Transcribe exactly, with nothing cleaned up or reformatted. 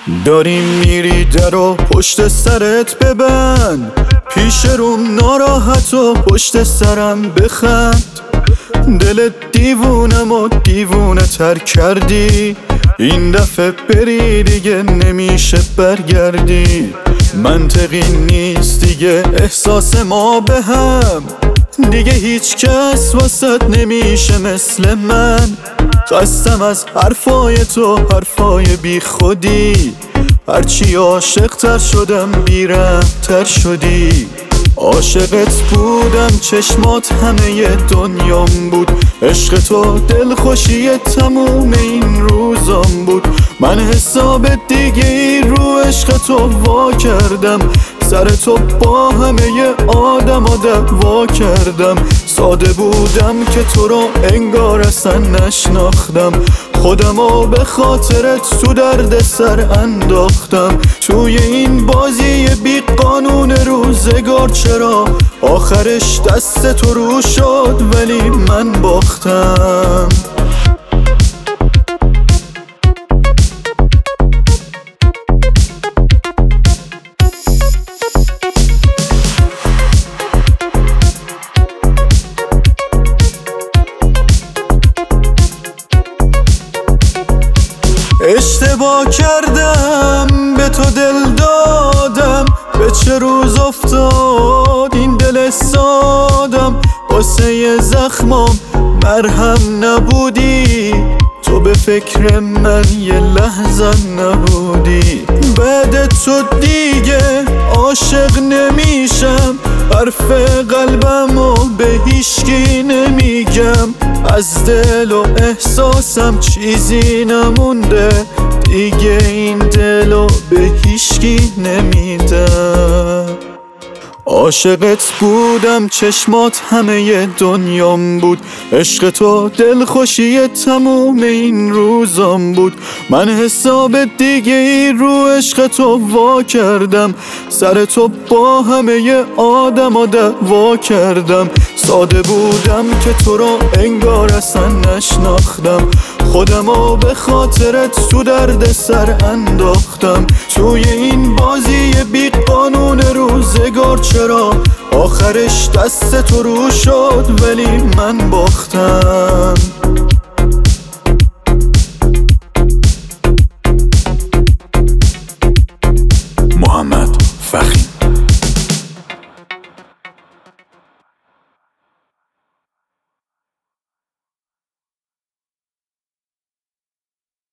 داریم میری درو پشت سرت ببند، پیش روم ناراحت و پشت سرم بخند. دلت دیوونم و دیوونه تر کردی، این دفعه بری دیگه نمیشه برگردی. منطقی نیست دیگه احساس ما به هم، دیگه هیچ کس واسط نمیشه مثل من. خستم از حرفای تو، حرفای بی خودی، هرچی عاشق تر شدم بیرحم تر شدی. عاشقت بودم چشمات همه دنیام بود، عشق تو دلخوشی تموم این روزام بود. من حساب دیگه ای رو عشق تو وا کردم، سر تو با همه آدم ها دعوا کردم. ساده بودم که تو رو انگار اصلا نشناختم، خودمو به خاطرت تو درد سر انداختم. توی این بازی بی قانون روزگار چرا آخرش دست تو رو شد ولی من باختم. اشتباه کردم به تو دل دادم، به چه روز افتاد این دل سادم. واسه زخمام مرهم نبودی، تو به فکر من یه لحظه نبودی. بعد تو دیگه عاشق نمیشم، حرف قلبمو به هیچکی نمیگم. از دل و احساسم چیزی نمونده دیگه، این دلو به هیچکی نمیدم. عاشقت بودم چشمات همه دنیام بود، عشق تو دلخوشی تموم این روزام بود. من حساب دیگه ای رو عشق تو وا کردم، سر تو با همه آدم ها دعوا کردم. ساده بودم که تو رو انگار اصلا نشناختم، خودمو به خاطرت تو درد سر انداختم. توی این بازی بی قانون روزگار چرا آخرش دست تو رو شد ولی من باختم.